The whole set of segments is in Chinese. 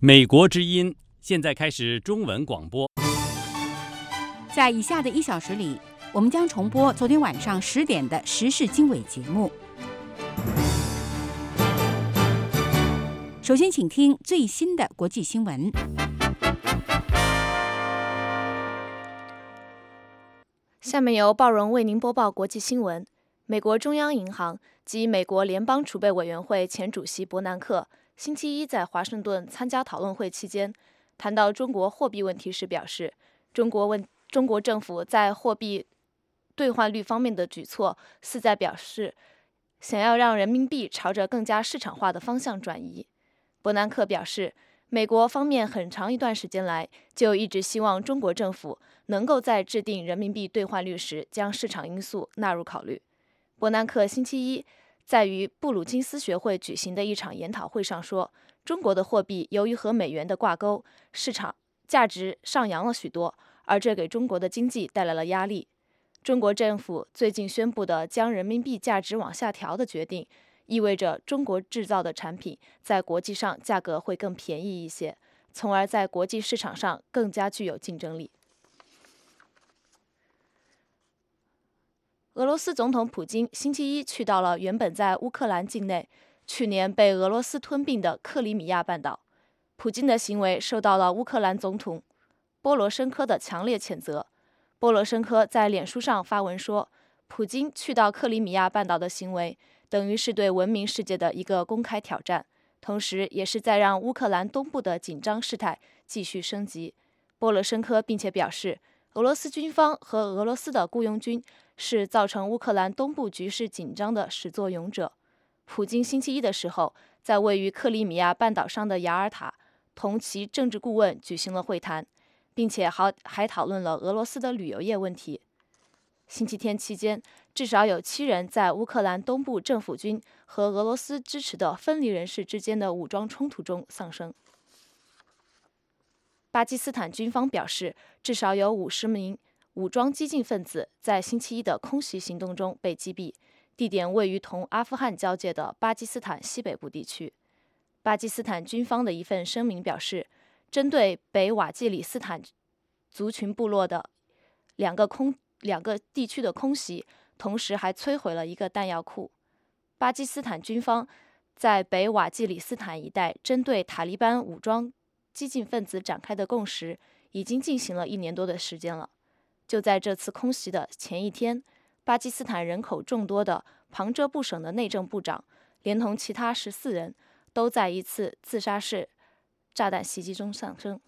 美国之音现在开始中文广播。 在以下的1小时里，我们将重播昨天晚上10点的时事经纬节目。首先，请听最新的国际新闻。 下面由鲍荣为您播报国际新闻。美国中央银行及美国联邦储备委员会前主席伯南克星期一在华盛顿参加讨论会期间，谈到中国货币问题时表示，中国政府在货币兑换率方面的举措，似在表示想要让人民币朝着更加市场化的方向转移。伯南克表示，美国方面很长一段时间来就一直希望中国政府能够在制定人民币兑换率时将市场因素纳入考虑。伯南克星期一在与布鲁金斯学会举行的一场研讨会上说，中国的货币由于和美元的挂钩，市场价值上扬了许多，而这给中国的经济带来了压力。中国政府最近宣布的将人民币价值往下调的决定，意味着中国制造的产品在国际上价格会更便宜一些，从而在国际市场上更加具有竞争力。俄罗斯总统普京星期一去到了原本在乌克兰境内、去年被俄罗斯吞并的克里米亚半岛。普京的行为受到了乌克兰总统波罗申科的强烈谴责。波罗申科在脸书上发文说，普京去到克里米亚半岛的行为等于是对文明世界的一个公开挑战，同时也是在让乌克兰东部的紧张事态继续升级。波罗申科并且表示，俄罗斯军方和俄罗斯的雇佣军是造成乌克兰东部局势紧张的始作俑者。普京星期一的时候，在位于克里米亚半岛上的雅尔塔同其政治顾问举行了会谈，并且还讨论了俄罗斯的旅游业问题。星期天期间，至少有7人在乌克兰东部政府军和俄罗斯支持的分离人士之间的武装冲突中丧生。巴基斯坦军方表示，至少有50名武装激进分子在星期一的空袭行动中被击毙，地点位于同阿富汗交界的巴基斯坦西北部地区。巴基斯坦军方的一份声明表示，针对北瓦季里斯坦族群部落的两个地区的空袭，同时还摧毁了一个弹药库。巴基斯坦军方在北瓦季里斯坦一带针对塔利班武装激进分子展开的攻势已经进行了1年多的时间了。就在这次空袭的前一天，巴基斯坦人口众多的旁遮布省的内政部长连同其他14人都在一次自杀式炸弹袭击中丧生。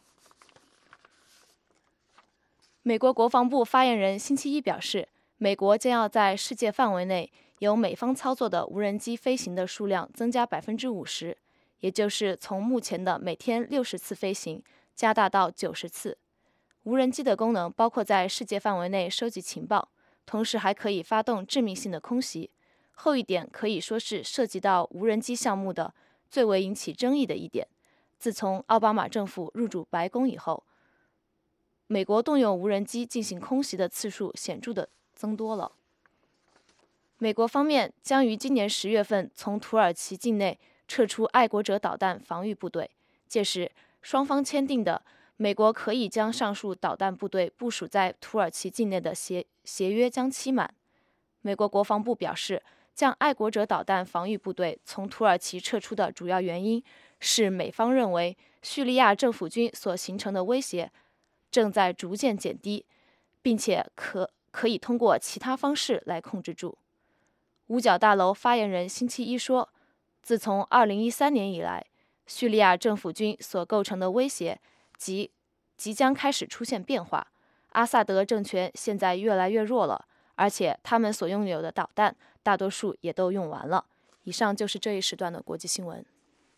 美国国防部发言人星期一表示，美国将要在世界范围内由美方操作的无人机飞行的数量增加50%，也就是从目前的每天60次飞行加大到90次。无人机的功能包括在世界范围内收集情报，同时还可以发动致命性的空袭。后一点可以说是涉及到无人机项目的最为引起争议的一点。自从奥巴马政府入主白宫以后，美国动用无人机进行空袭的次数显著地增多了。美国方面将于今年10月份从土耳其境内撤出爱国者导弹防御部队，届时双方签订的美国可以将上述导弹部队部署在土耳其境内的协约将期满。美国国防部表示，将爱国者导弹防御部队从土耳其撤出的主要原因是美方认为叙利亚政府军所形成的威胁正在逐渐减低，并且可以通过其他方式来控制住。五角大楼发言人星期一说，自从2013年以来，叙利亚政府军所构成的威胁即将开始出现变化。阿萨德政权现在越来越弱了，而且他们所拥有的导弹大多数也都用完了。以上就是这一时段的国际新闻。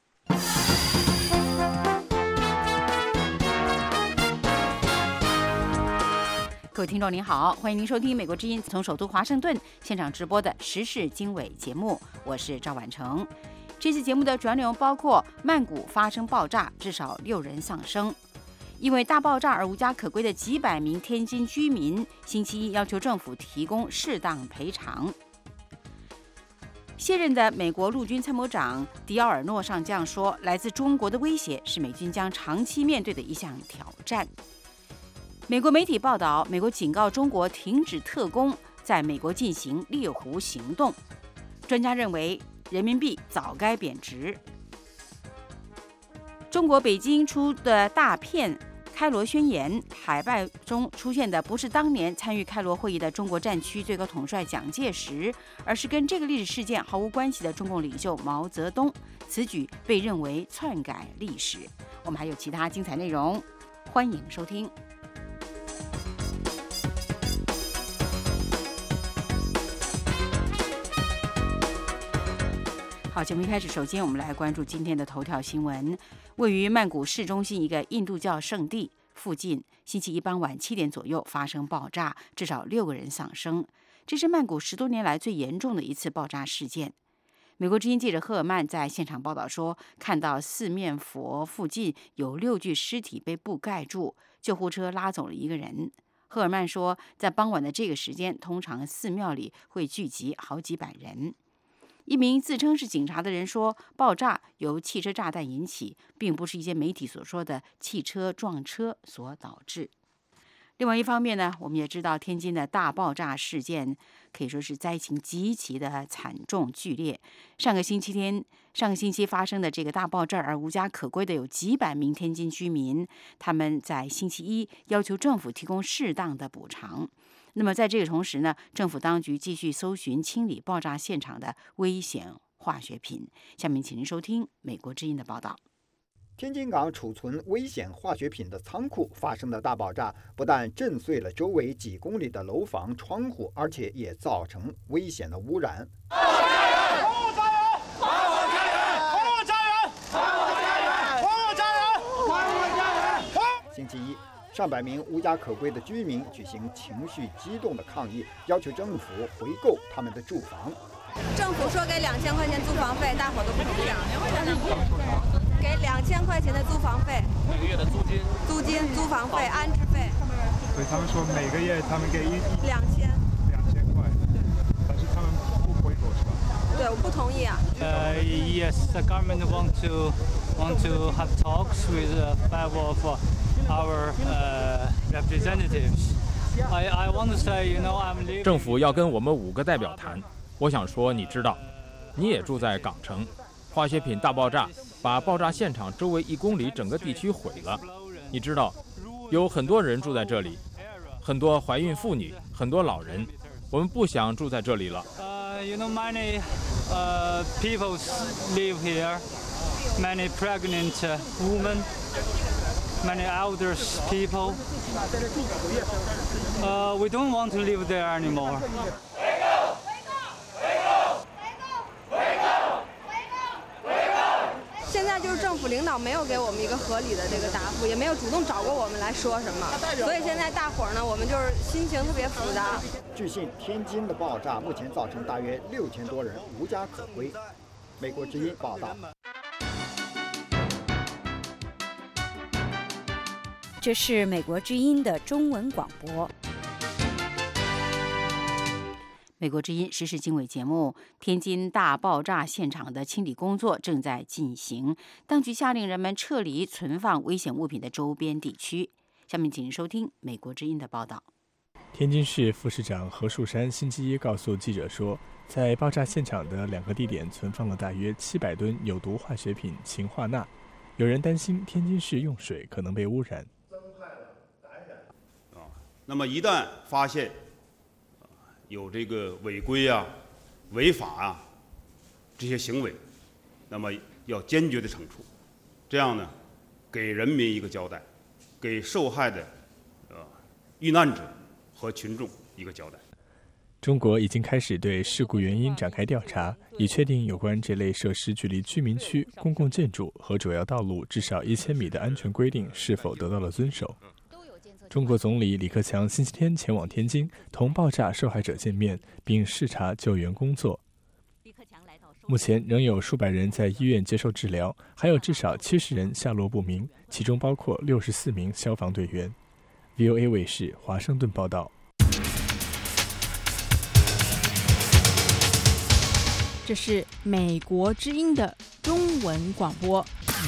各位听众您好，欢迎您收听美国之音从首都华盛顿现场直播的时事经纬节目，我是赵婉成。这期节目的主要内容包括曼谷发生爆炸，至少6人丧生；因为大爆炸而无家可归的几百名天津居民，星期一要求政府提供适当赔偿； 卸任的美国陆军参谋长迪奥尔诺上将说，来自中国的威胁是美军将长期面对的一项挑战。美国媒体报道，美国警告中国停止特工在美国进行猎狐行动。专家认为，人民币早该贬值。中国北京出的大片开罗宣言海报中出现的不是当年参与开罗会议的中国战区最高统帅蒋介石，而是跟这个历史事件毫无关系的中共领袖毛泽东。此举被认为篡改历史。我们还有其他精彩内容，欢迎收听。好，节目一开始，首先我们来关注今天的头条新闻。位于曼谷市中心一个印度教圣地附近，星期一傍晚7点左右发生爆炸，至少6个人丧生。这是曼谷10多年来最严重的一次爆炸事件。美国之音记者赫尔曼在现场报道说，看到四面佛附近有6具尸体被布盖住，救护车拉走了1个人。赫尔曼说，在傍晚的这个时间，通常寺庙里会聚集好几百人。一名自称是警察的人说，爆炸由汽车炸弹引起，并不是一些媒体所说的汽车撞车所导致。另外一方面呢，我们也知道天津的大爆炸事件可以说是灾情极其的惨重剧烈。上个星期发生的这个大爆炸而无家可归的有几百名天津居民，他们在星期一要求政府提供适当的补偿。那么在这个同时呢，政府当局继续搜寻清理爆炸现场的危险化学品。下面请您收听美国之音的报道。 天津港储存危险化学品的仓库发生的大爆炸，不但震碎了周围几公里的楼房窗户，而且也造成危险的污染。星期一，上百名无家可归的居民举行情绪激动的抗议，要求政府回购他们的住房。 政府说给2000块钱租房费，大伙都不同意。2000块钱呢？给2000块钱的租房费， 每个月的租金、 租房费、安置费。 所以他们说每个月他们给 2000 块，但是他们不回购是吧？ 对，我不同意啊。 Yes, the government want to have talks with 5 of our representatives. I want to say, I'm living. 政府要跟我们5个代表谈。我想说，你知道，你也住在港城，化学品大爆炸把爆炸现场周围1公里整个地区毁了。你知道，有很多人住在这里，很多怀孕妇女，很多老人。我们不想住在这里了。 Many people live here, many pregnant women, many elder people. We don't want to live there anymore. 现在就是政府领导没有给我们一个合理的这个答复，也没有主动找过我们来说什么，所以现在大伙儿呢，我们就是心情特别复杂。 据信，天津的爆炸目前造成大约6000多人无家可归。美国之音报道。 这是美国之音的中文广播。美国之音时事经纬节目，天津大爆炸现场的清理工作正在进行，当局下令人们撤离存放危险物品的周边地区。下面请您收听美国之音的报道。 天津市副市长何树山星期一告诉记者说，在爆炸现场的2个地点存放了大约700吨有毒化学品氰化钠，有人担心天津市用水可能被污染。 那么一旦发现有这个违规啊、违法啊这些行为，那么要坚决的惩处，这样呢，给人民一个交代，给受害的遇难者和群众一个交代。 中国已经开始对事故原因展开调查，以确定有关这类设施距离居民区、公共建筑和主要道路至少1000米的安全规定是否得到了遵守。中国总理李克强星期天前往天津，同爆炸受害者见面，并视察救援工作。目前仍有数百人在医院接受治疗，还有至少70人下落不明，其中包括64名消防队员。VOA 卫视华盛顿报道。 这是美国之音的中文广播。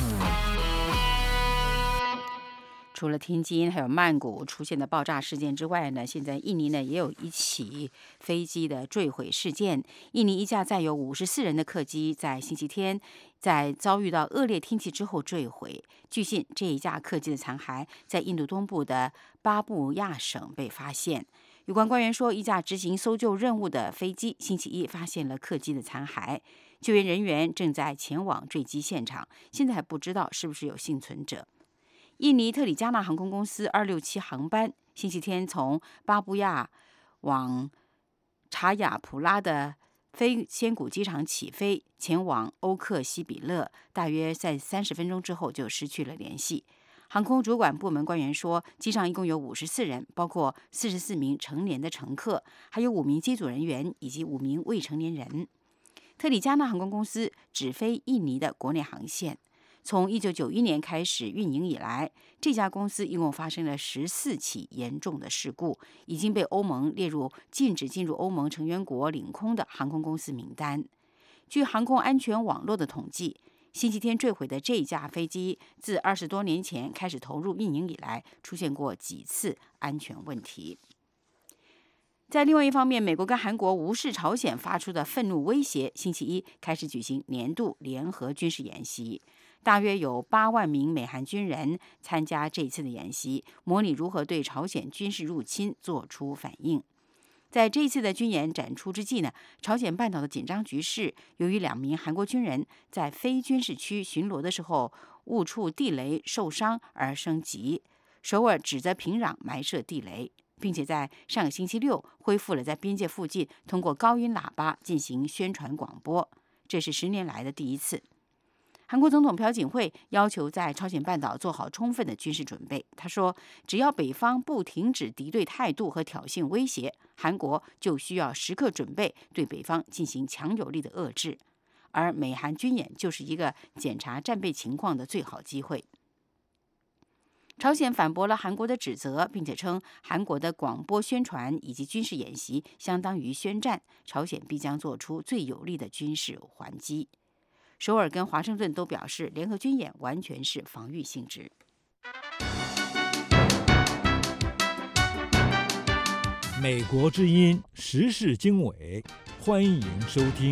除了天津还有曼谷出现的爆炸事件之外呢，现在印尼呢也有一起飞机的坠毁事件。印尼一架载有54人的客机在星期天在遭遇到恶劣天气之后坠毁。据悉，这一架客机的残骸在印度东部的巴布亚省被发现。有关官员说，一架执行搜救任务的飞机星期一发现了客机的残骸，救援人员正在前往坠机现场，现在还不知道是不是有幸存者。印尼特里加纳航空公司267航班星期天从巴布亚往查亚普拉的飞仙谷机场起飞，前往欧克西比勒，大约在30分钟之后就失去了联系。航空主管部门官员说，机上一共有54人，包括44名成年的乘客，还有5名机组人员以及5名未成年人。特里加纳航空公司只飞印尼的国内航线。从1991年开始运营以来，这家公司一共发生了14起严重的事故，已经被欧盟列入禁止进入欧盟成员国领空的航空公司名单。据航空安全网络的统计，星期天坠毁的这架飞机自20多年前开始投入运营以来，出现过几次安全问题。在另外一方面，美国跟韩国无视朝鲜发出的愤怒威胁，星期一开始举行年度联合军事演习。大约有8万名美韩军人参加这次的演习，模拟如何对朝鲜军事入侵做出反应。在这一次的军演展出之际呢，朝鲜半岛的紧张局势由于2名韩国军人在非军事区巡逻的时候误触地雷受伤而升级。首尔指责平壤埋设地雷，并且在上个星期六恢复了在边界附近通过高音喇叭进行宣传广播，这是10年来的第一次。韩国总统朴槿惠要求在朝鲜半岛做好充分的军事准备。他说，只要北方不停止敌对态度和挑衅威胁，韩国就需要时刻准备对北方进行强有力的遏制，而美韩军演就是一个检查战备情况的最好机会。朝鲜反驳了韩国的指责，并且称韩国的广播宣传以及军事演习相当于宣战，朝鲜必将做出最有力的军事还击。首尔跟华盛顿都表示，联合军演完全是防御性质。 美国之音时事经纬，欢迎收听。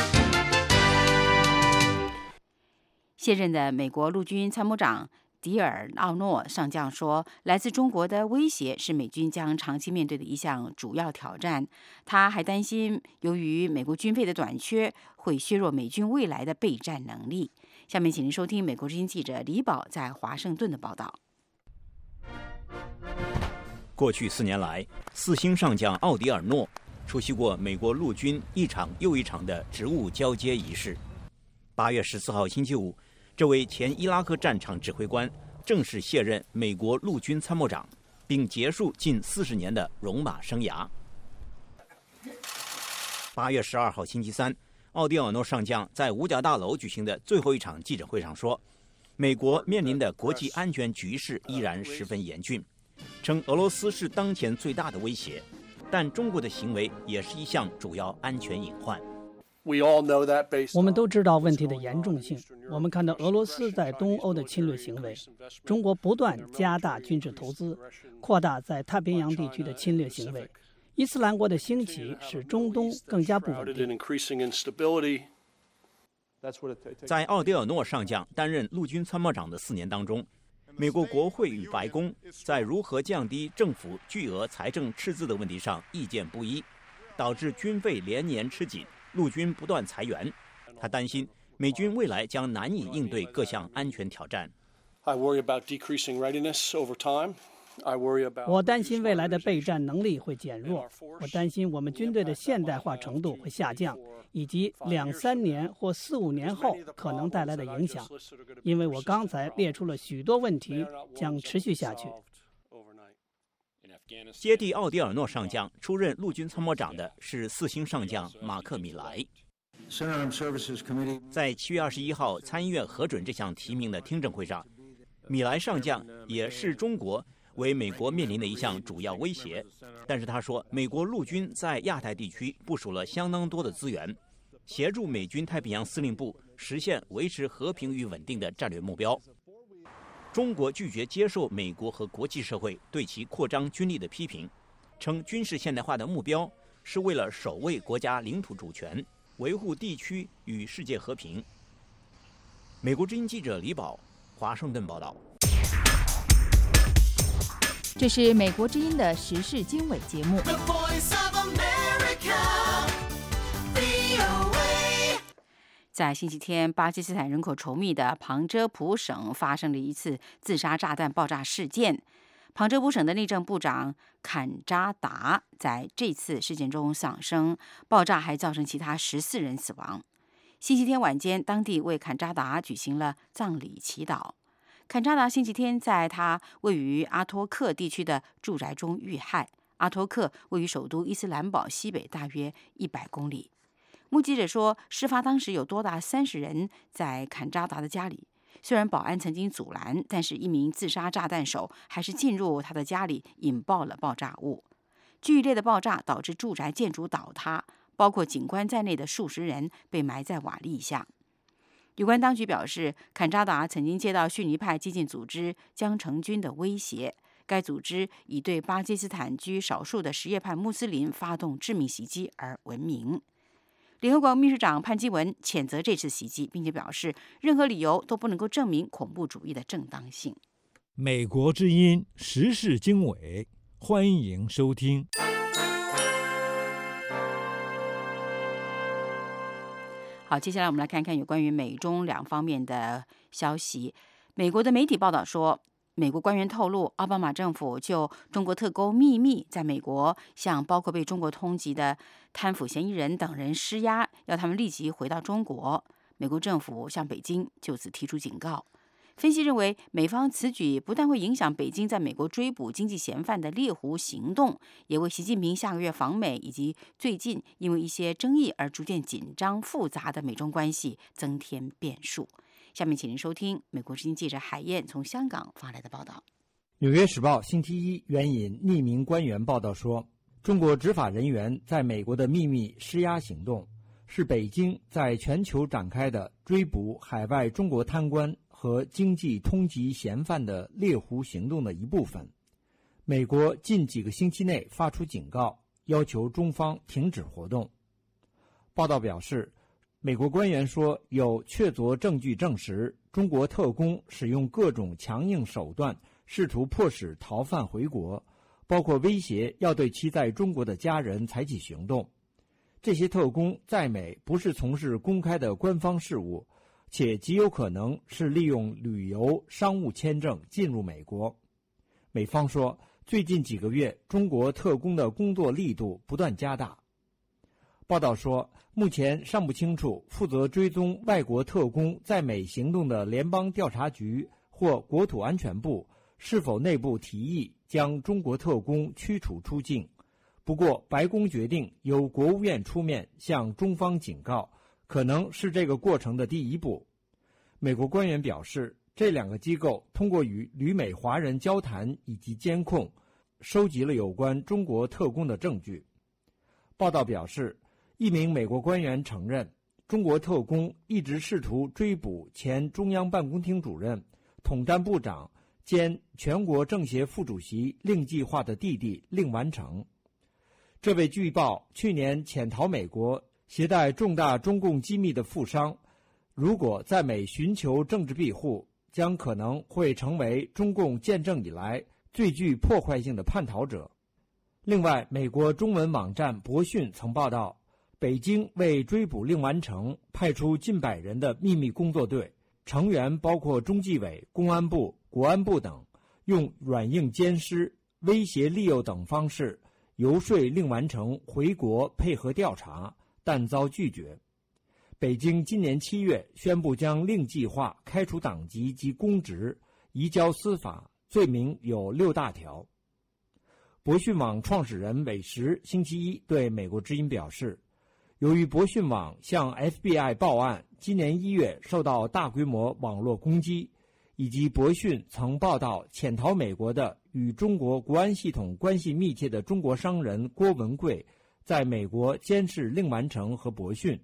现任的美国陆军参谋长迪尔奥诺上将说，来自中国的威胁是美军将长期面对的一项主要挑战。他还担心，由于美国军费的短缺，会削弱美军未来的备战能力。下面请您收听美国之音记者李宝在华盛顿的报道。 过去4年来，4星上将奥迪尔诺出席过美国陆军一场又一场的职务交接仪式。8月14号星期五，这位前伊拉克战场指挥官正式卸任美国陆军参谋长，并结束近40年的戎马生涯。8月12号星期三，奥迪尔诺上将在五角大楼举行的最后一场记者会上说，美国面临的国际安全局势依然十分严峻，称俄罗斯是当前最大的威胁，但中国的行为也是一项主要安全隐患。 我们都知道问题的严重性。我们看到俄罗斯在东欧的侵略行为，中国不断加大军事投资，扩大在太平洋地区的侵略行为。伊斯兰国的兴起使中东更加不稳定。 在奥迪尔诺上将担任陆军参谋长的4年当中，美国国会与白宫在如何降低政府巨额财政赤字的问题上意见不一，导致军费连年吃紧，陆军不断裁员。他担心美军未来将难以应对各项安全挑战。 我担心未来的备战能力会减弱，我担心我们军队的现代化程度会下降，以及2-3年或4-5年后可能带来的影响。因为我刚才列出了许多问题将持续下去。 接替奥迪尔诺上将出任陆军参谋长的是4星上将马克·米莱。在7月21号参议院核准这项提名的听证会上，米莱上将也视中国为美国面临的一项主要威胁，但是他说，美国陆军在亚太地区部署了相当多的资源， 协助美军太平洋司令部实现维持和平与稳定的战略目标。中国拒绝接受美国和国际社会对其扩张军力的批评，称军事现代化的目标是为了守卫国家领土主权，维护地区与世界和平。美国之音记者李宝，华盛顿报道。 这是美国之音的时事经纬节目。 在星期天，巴基斯坦人口稠密的旁遮普省发生了一次自杀炸弹爆炸事件。旁遮普省的内政部长坎扎达在这次事件中丧生，爆炸还造成其他14人死亡。星期天晚间，当地为坎扎达举行了葬礼祈祷。坎扎达星期天在他位于阿托克地区的住宅中遇害。阿托克位于首都伊斯兰堡西北大约100公里。目击者说，事发当时有多达30人在坎扎达的家里。虽然保安曾经阻拦，但是一名自杀炸弹手还是进入他的家里，引爆了爆炸物。剧烈的爆炸导致住宅建筑倒塌，包括警官在内的数十人被埋在瓦砾下。有关当局表示，坎扎达曾经接到逊尼派激进组织将成军的威胁。该组织以对巴基斯坦居少数的什叶派穆斯林发动致命袭击而闻名。联合国秘书长潘基文谴责这次袭击，并且表示，任何理由都不能够证明恐怖主义的正当性。 美国之音时事经纬，欢迎收听。 好，接下来我们来看看有关于美中两方面的消息。美国的媒体报道说，美国官员透露，奥巴马政府就中国特工秘密在美国向包括被中国通缉的贪腐嫌疑人等人施压，要他们立即回到中国。美国政府向北京就此提出警告。分析认为，美方此举不但会影响北京在美国追捕经济嫌犯的猎狐行动，也为习近平下个月访美以及最近因为一些争议而逐渐紧张复杂的美中关系增添变数。下面请您收听美国之音记者海燕从香港发来的报道。 《纽约时报》星期一援引匿名官员报道说，中国执法人员在美国的秘密施压行动是北京在全球展开的追捕海外中国贪官和经济通缉嫌犯的猎狐行动的一部分。美国近几个星期内发出警告，要求中方停止活动。报道表示，美国官员说，有确凿证据证实，中国特工使用各种强硬手段，试图迫使逃犯回国，包括威胁要对其在中国的家人采取行动。这些特工在美不是从事公开的官方事务，且极有可能是利用旅游、商务签证进入美国。美方说，最近几个月，中国特工的工作力度不断加大。报道说，目前尚不清楚负责追踪外国特工在美行动的联邦调查局或国土安全部是否内部提议将中国特工驱逐出境。不过，白宫决定由国务院出面向中方警告，可能是这个过程的第一步。美国官员表示，这两个机构通过与旅美华人交谈以及监控，收集了有关中国特工的证据。报道表示，一名美国官员承认，中国特工一直试图追捕前中央办公厅主任、统战部长兼全国政协副主席令计划的弟弟令完成。这位据报去年潜逃美国、携带重大中共机密的富商，如果在美寻求政治庇护，将可能会成为中共建政以来最具破坏性的叛逃者。另外，美国中文网站博讯曾报道，北京为追捕令完成派出近100人的秘密工作队，成员包括中纪委、公安部、国安部等，用软硬兼施、威胁利诱等方式游说令完成回国配合调查，但遭拒绝。北京今年7月宣布将令计划开除党籍及公职，移交司法，罪名有6大条。博讯网创始人韦石星期一对美国之音表示，由于博讯网向 FBI 报案，今年1月受到大规模网络攻击，以及博讯曾报道潜逃美国的与中国国安系统关系密切的中国商人郭文贵在美国监视令完成和博讯，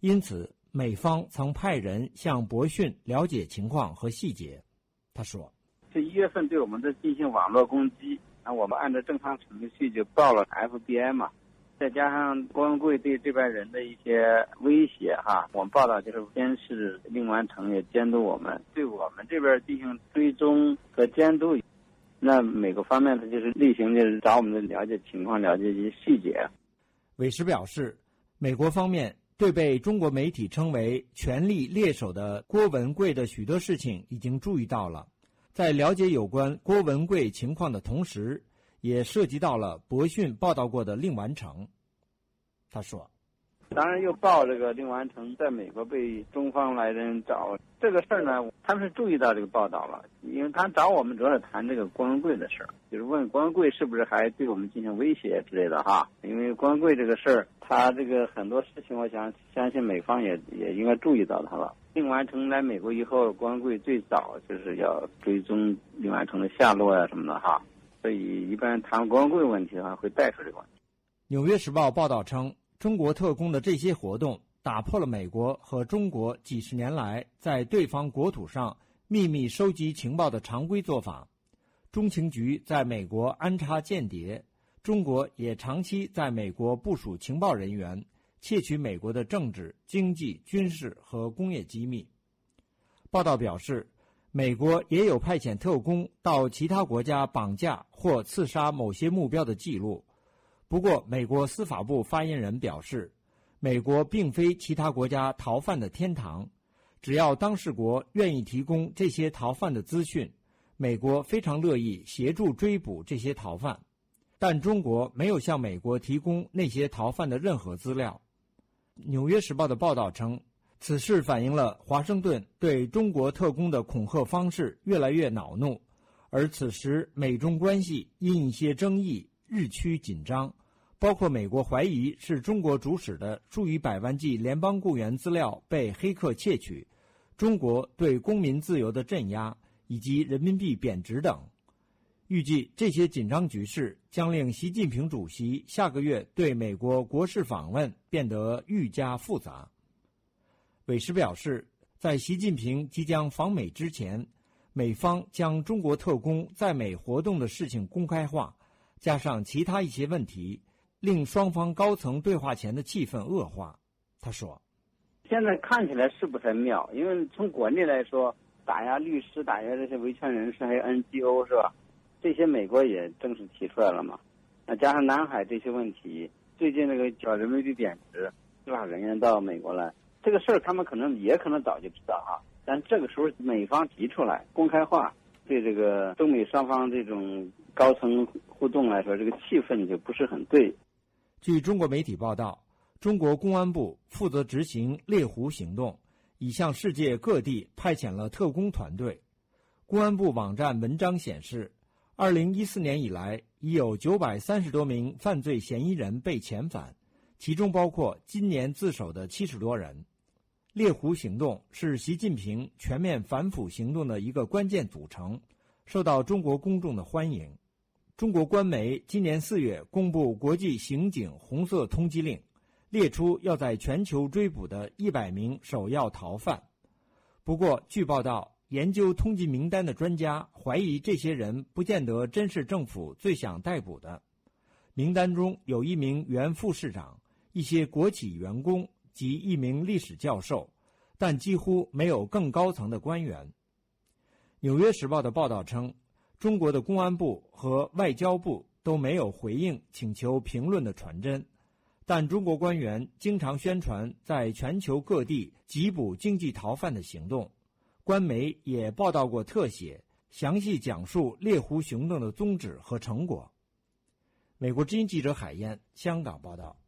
因此美方曾派人向博讯了解情况和细节。他说， 这1月份对我们的进行网络攻击，那我们按照正常程序就报了 FBI 嘛，再加上郭文贵对这边人的一些威胁我们报道就是监视令完成也监督我们，对我们这边进行追踪和监督。那美国方面他就是例行就是找我们的了解情况，了解一些细节。 韦石表示，美国方面对被中国媒体称为权力猎手的郭文贵的许多事情已经注意到了，在了解有关郭文贵情况的同时，也涉及到了博讯报道过的令完成。他说， 当然又报这个令完成在美国被中方来人找这个事儿呢，他们是注意到这个报道了，因为他找我们主要是谈这个郭文贵的事儿，就是问郭文贵是不是还对我们进行威胁之类的因为郭文贵这个事儿，他这个很多事情我相信美方也应该注意到他了。令完成来美国以后，郭文贵最早就是要追踪令完成的下落什么的所以一般谈郭文贵问题的话会带出这个问题。 纽约时报报道称，中国特工的这些活动打破了美国和中国几十年来在对方国土上秘密收集情报的常规做法。中情局在美国安插间谍，中国也长期在美国部署情报人员，窃取美国的政治、经济、军事和工业机密。报道表示，美国也有派遣特工到其他国家绑架或刺杀某些目标的记录。不过，美国司法部发言人表示，美国并非其他国家逃犯的天堂，只要当事国愿意提供这些逃犯的资讯，美国非常乐意协助追捕这些逃犯。但中国没有向美国提供那些逃犯的任何资料。纽约时报的报道称，此事反映了华盛顿对中国特工的恐吓方式越来越恼怒，而此时美中关系因一些争议日趋紧张，包括美国怀疑是中国主使的数以百万计联邦雇员资料被黑客窃取，中国对公民自由的镇压，以及人民币贬值等。预计这些紧张局势将令习近平主席下个月对美国国事访问变得愈加复杂。韦石表示，在习近平即将访美之前，美方将中国特工在美活动的事情公开化，加上其他一些问题，令双方高层对话前的气氛恶化。他说， 现在看起来是不太妙，因为从国内来说，打压律师、打压这些维权人士还有 NGO 是吧，这些美国也正式提出来了嘛。加上南海这些问题，最近那个叫人民币贬值，司法人员到美国来，这个事儿他们可能早就知道但这个时候美方提出来公开化，对这个中美双方这种高层互动来说，这个气氛就不是很对。 据中国媒体报道，中国公安部负责执行猎狐行动，已向世界各地派遣了特工团队。公安部网站文章显示，2014年以来，已有930多名犯罪嫌疑人被遣返，其中包括今年自首的70多人。猎狐行动是习近平全面反腐行动的一个关键组成，受到中国公众的欢迎。中国官媒今年4月公布国际刑警红色通缉令，列出要在全球追捕的100名首要逃犯。不过，据报道，研究通缉名单的专家怀疑这些人不见得真是政府最想逮捕的。名单中有1名原副市长、一些国企员工及1名历史教授，但几乎没有更高层的官员。纽约时报的报道称，中国的公安部和外交部都没有回应请求评论的传真，但中国官员经常宣传在全球各地缉捕经济逃犯的行动。官媒也报道过特写，详细讲述猎狐行动的宗旨和成果。美国之音记者海燕，香港报道。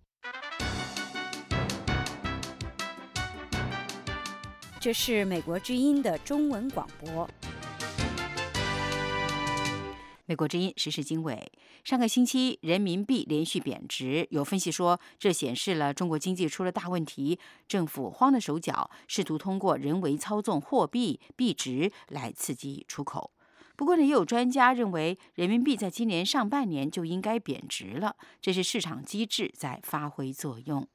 这是美国之音的中文广播。美国之音时事经纬，上个星期人民币连续贬值，有分析说这显示了中国经济出了大问题，政府慌了手脚，试图通过人为操纵货币币值来刺激出口。不过呢，也有专家认为人民币在今年上半年就应该贬值了，这是市场机制在发挥作用。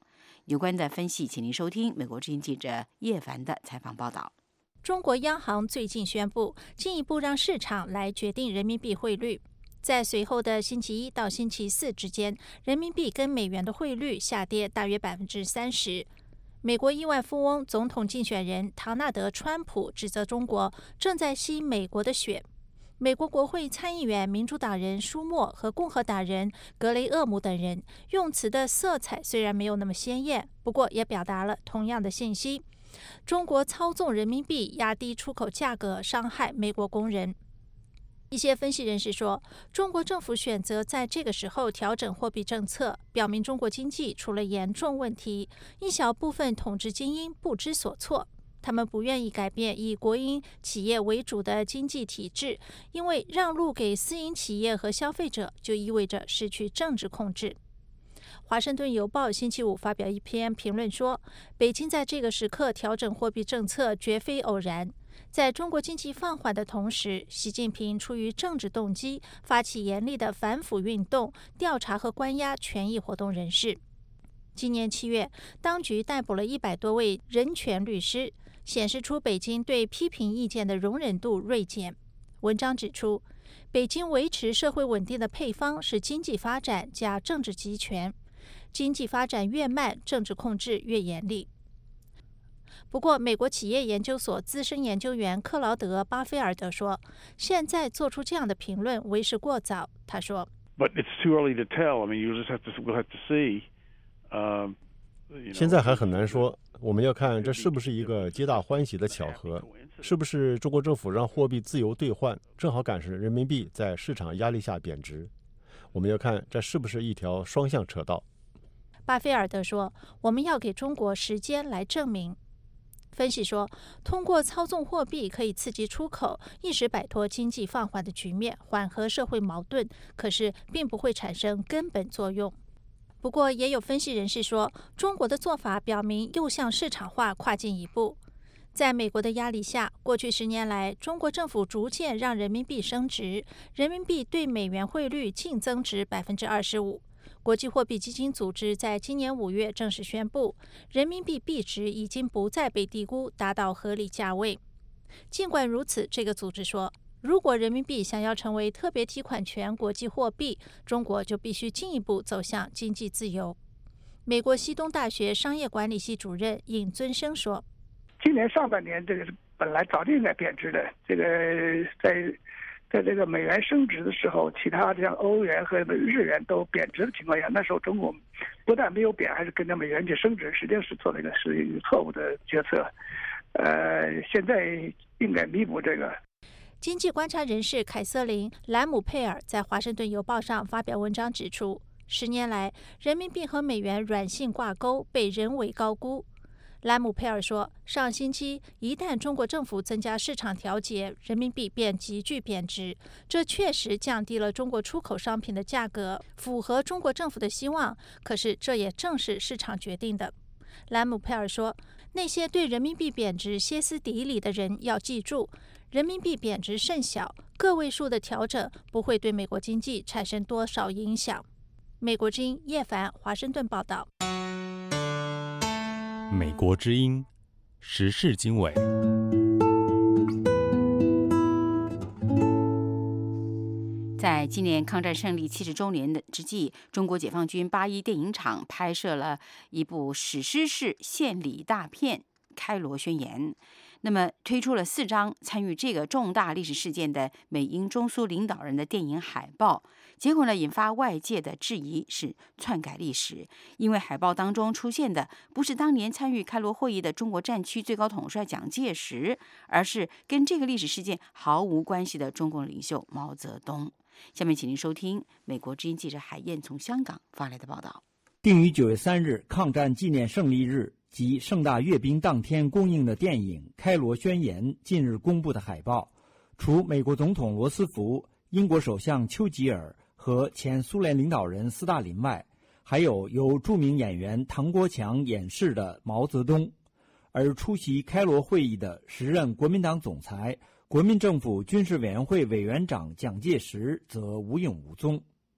有关的分析，请您收听美国之音记者叶凡的采访报道。 中国央行最近宣布，进一步让市场来决定人民币汇率。在随后的星期一到星期四之间，人民币跟美元的汇率下跌大约30%。美国亿万富翁、总统竞选人唐纳德·川普指责中国正在吸美国的血。美国国会参议员民主党人舒默和共和党人格雷厄姆等人用词的色彩虽然没有那么鲜艳，不过也表达了同样的信息：中国操纵人民币压低出口价格，伤害美国工人。一些分析人士说，中国政府选择在这个时候调整货币政策，表明中国经济出了严重问题。一小部分统治精英不知所措。他们不愿意改变以国营企业为主的经济体制，因为让路给私营企业和消费者就意味着失去政治控制。华盛顿邮报星期五发表一篇评论说，北京在这个时刻调整货币政策绝非偶然。在中国经济放缓的同时，习近平出于政治动机发起严厉的反腐运动，调查和关押权益活动人士。今年7月，当局逮捕了100多位人权律师，显示出北京对批评意见的容忍度锐减。文章指出，北京维持社会稳定的配方是经济发展加政治集权，经济发展越慢，政治控制越严厉。不过，美国企业研究所资深研究员克劳德·巴菲尔德说，现在做出这样的评论为时过早。他说 ：“But it's too early to tell. I mean, we'll have to see.” 现在还很难说，我们要看这是不是一个皆大欢喜的巧合，是不是中国政府让货币自由兑换，正好赶上人民币在市场压力下贬值。我们要看这是不是一条双向车道。 巴菲尔德说，我们要给中国时间来证明。分析说，通过操纵货币可以刺激出口，一时摆脱经济放缓的局面，缓和社会矛盾，可是并不会产生根本作用。不过，也有分析人士说，中国的做法表明又向市场化跨进一步。在美国的压力下，过去10年来，中国政府逐渐让人民币升值，人民币对美元汇率净增值25%。国际货币基金组织在今年5月正式宣布，人民币币值已经不再被低估，达到合理价位。尽管如此，这个组织说，如果人民币想要成为特别提款权国际货币，中国就必须进一步走向经济自由。美国西东大学商业管理系主任尹尊生说：“ 今年上半年这个本来早就应该贬值的，这个在这个美元升值的时候，其他像欧元和日元都贬值的情况下，那时候中国不但没有贬，还是跟着美元去升值，实际上是做了一个错误的决策。现在应该弥补这个。” 经济观察人士凯瑟琳·兰姆佩尔在《华盛顿邮报》上发表文章指出，10年来，人民币和美元软性挂钩被人为高估。兰姆佩尔说，上星期一旦中国政府增加市场调节，人民币便急剧贬值，这确实降低了中国出口商品的价格，符合中国政府的希望。可是这也正是市场决定的。兰姆佩尔说，那些对人民币贬值歇斯底里的人要记住，人民币贬值甚小，个位数的调整不会对美国经济产生多少影响。美国之音叶凡，华盛顿报道。 美国之音时事经纬。 在纪念抗战胜利70周年的之际，中国解放军8·1电影厂拍摄了一部史诗式献礼大片《开罗宣言》。那么推出了4张参与这个重大历史事件的美英中苏领导人的电影海报，结果呢引发外界的质疑是篡改历史，因为海报当中出现的不是当年参与开罗会议的中国战区最高统帅蒋介石，而是跟这个历史事件毫无关系的中共领袖毛泽东。下面请您收听美国之音记者海燕从香港发来的报道。 定于9月3日抗战纪念胜利日及盛大阅兵当天公映的电影《开罗宣言》近日公布的海报，除美国总统罗斯福、英国首相丘吉尔和前苏联领导人斯大林外，还有由著名演员唐国强演饰的毛泽东。而出席开罗会议的时任国民党总裁、国民政府军事委员会委员长蒋介石则无影无踪。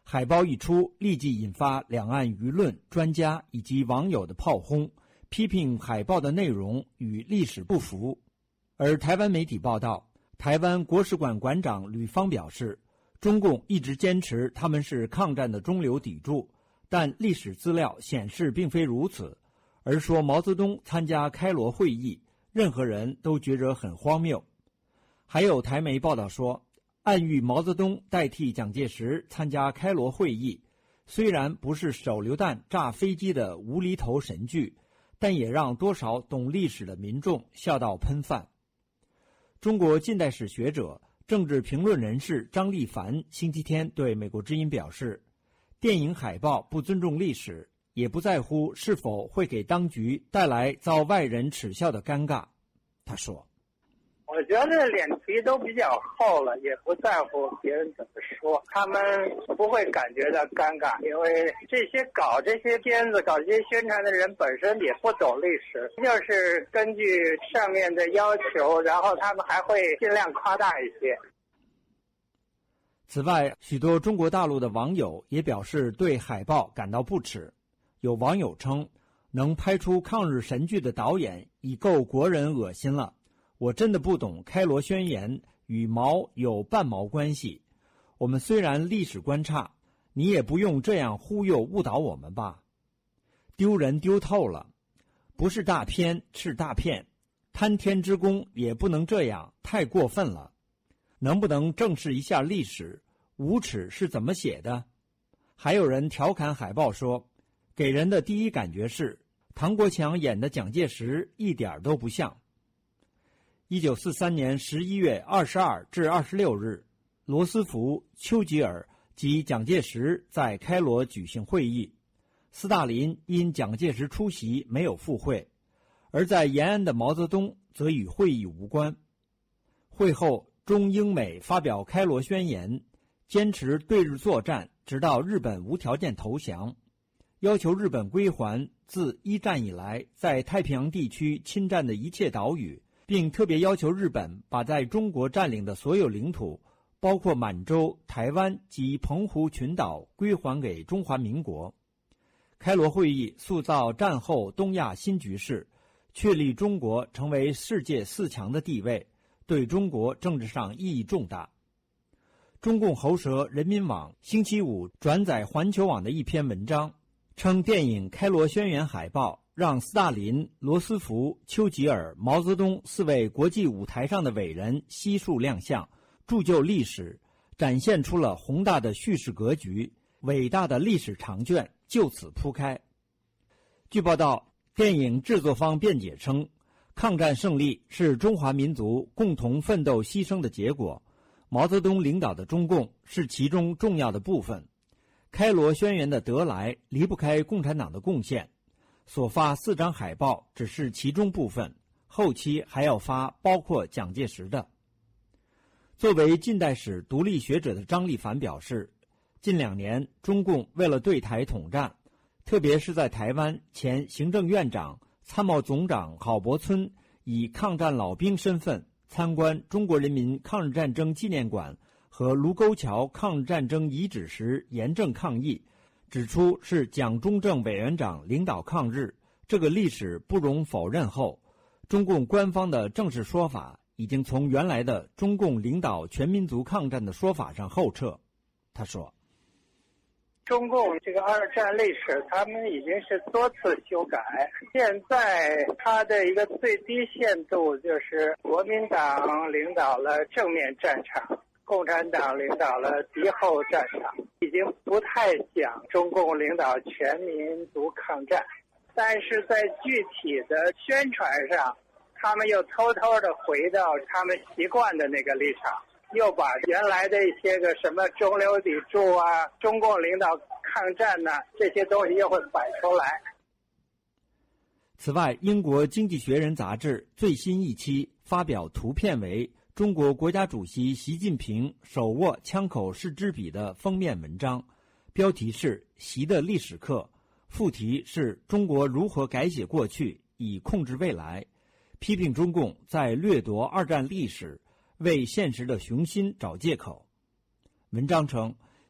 海报一出，立即引发两岸舆论、专家以及网友的炮轰，批评海报的内容与历史不符。而台湾媒体报道，台湾国史馆馆长吕方表示，中共一直坚持他们是抗战的中流砥柱，但历史资料显示并非如此，而说毛泽东参加开罗会议，任何人都觉得很荒谬。还有台媒报道说，暗喻毛泽东代替蒋介石参加开罗会议，虽然不是手榴弹炸飞机的无厘头神剧，但也让多少懂历史的民众笑到喷饭。中国近代史学者、政治评论人士张立凡星期天对美国之音表示，电影海报不尊重历史，也不在乎是否会给当局带来遭外人耻笑的尴尬。他说， 我觉得脸皮都比较厚了，也不在乎别人怎么说，他们不会感觉到尴尬，因为这些搞这些片子、搞这些宣传的人本身也不懂历史，就是根据上面的要求，然后他们还会尽量夸大一些。 此外，许多中国大陆的网友也表示对海报感到不耻。有网友称，能拍出抗日神剧的导演已够国人恶心了。我真的不懂开罗宣言与毛有半毛关系。我们虽然历史观差，你也不用这样忽悠误导我们吧。丢人丢透了，不是大片是大骗，贪天之功也不能这样，太过分了。能不能正视一下历史？无耻是怎么写的？还有人调侃海报说，给人的第一感觉是唐国强演的蒋介石一点都不像。1943年11月22至26日，罗斯福、丘吉尔及蒋介石在开罗举行会议，斯大林因蒋介石出席没有赴会，而在延安的毛泽东则与会议无关。会后，中英美发表开罗宣言，坚持对日作战，直到日本无条件投降，要求日本归还自一战以来在太平洋地区侵占的一切岛屿，并特别要求日本把在中国占领的所有领土，包括满洲、台湾及澎湖群岛归还给中华民国。开罗会议塑造战后东亚新局势，确立中国成为世界4强的地位，对中国政治上意义重大。中共喉舌人民网星期五转载环球网的一篇文章，称电影《开罗宣言》海报让斯大林、罗斯福、丘吉尔、毛泽东4位国际舞台上的伟人悉数亮相，铸就历史，展现出了宏大的叙事格局，伟大的历史长卷就此铺开。据报道，电影制作方辩解称，抗战胜利是中华民族共同奋斗牺牲的结果，毛泽东领导的中共是其中重要的部分。开罗宣言的得来离不开共产党的贡献，所发4张海报只是其中部分，后期还要发包括蒋介石的。作为近代史独立学者的张立凡表示，近2年中共为了对台统战，特别是在台湾，前行政院长、参谋总长郝柏村以抗战老兵身份参观中国人民抗日战争纪念馆和卢沟桥抗日战争遗址时严正抗议，指出是蒋中正委员长领导抗日，这个历史不容否认后，中共官方的正式说法已经从原来的中共领导全民族抗战的说法上后撤。他说， 中共这个2战历史他们已经是多次修改，现在它的一个最低限度就是国民党领导了正面战场，共产党领导了敌后战场，已经不太讲中共领导全民族抗战，但是在具体的宣传上，他们又偷偷的回到他们习惯的那个立场，又把原来的一些个什么中流砥柱啊、中共领导抗战呐、这些东西又会摆出来。 此外，英国《经济学人》杂志最新一期发表图片为中国国家主席习近平手握枪口是支笔的封面文章，标题是“习的历史课”，副题是“中国如何改写过去，以控制未来”，批评中共在掠夺2战历史，为现实的雄心找借口。文章称，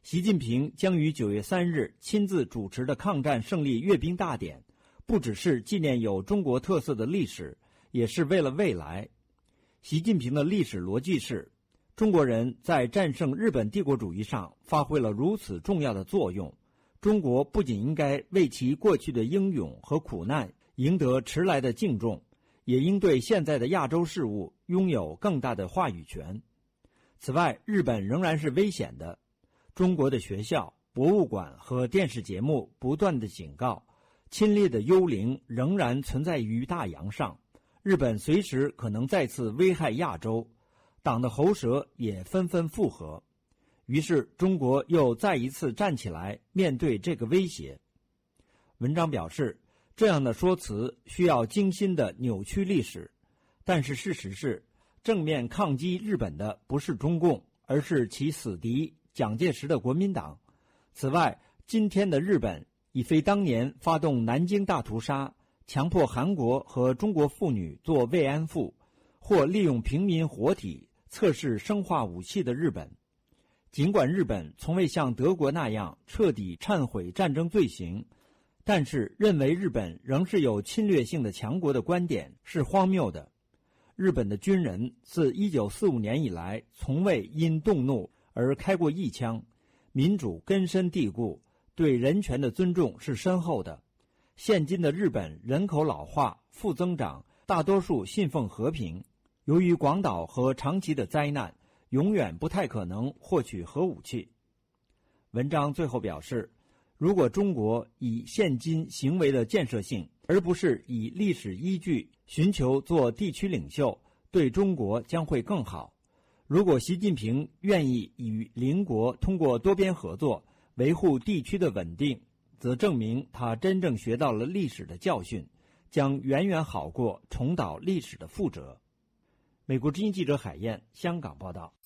习近平将于9月3日亲自主持的抗战胜利阅兵大典，不只是纪念有中国特色的历史，也是为了未来。习近平的历史逻辑是：中国人在战胜日本帝国主义上发挥了如此重要的作用，中国不仅应该为其过去的英勇和苦难赢得迟来的敬重，也应对现在的亚洲事务拥有更大的话语权。此外，日本仍然是危险的。中国的学校、博物馆和电视节目不断地警告，侵略的幽灵仍然存在于大洋上，日本随时可能再次危害亚洲。党的喉舌也纷纷附和，于是中国又再一次站起来面对这个威胁。文章表示，这样的说辞需要精心的扭曲历史，但是事实是，正面抗击日本的不是中共，而是其死敌蒋介石的国民党。此外，今天的日本已非当年发动南京大屠杀、强迫韩国和中国妇女做慰安妇，或利用平民活体测试生化武器的日本。尽管日本从未像德国那样彻底忏悔战争罪行，但是认为日本仍是有侵略性的强国的观点是荒谬的。日本的军人自1945年以来从未因动怒而开过一枪，民主根深蒂固，对人权的尊重是深厚的。现今的日本人口老化、负增长，大多数信奉和平。由于广岛和长崎的灾难，永远不太可能获取核武器。文章最后表示，如果中国以现今行为的建设性，而不是以历史依据寻求做地区领袖，对中国将会更好。如果习近平愿意与邻国通过多边合作维护地区的稳定，则证明他真正学到了历史的教训，将远远好过重蹈历史的覆辙。美国之音记者海燕，香港报道。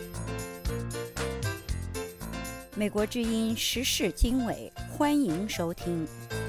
美国之音时事经纬，欢迎收听。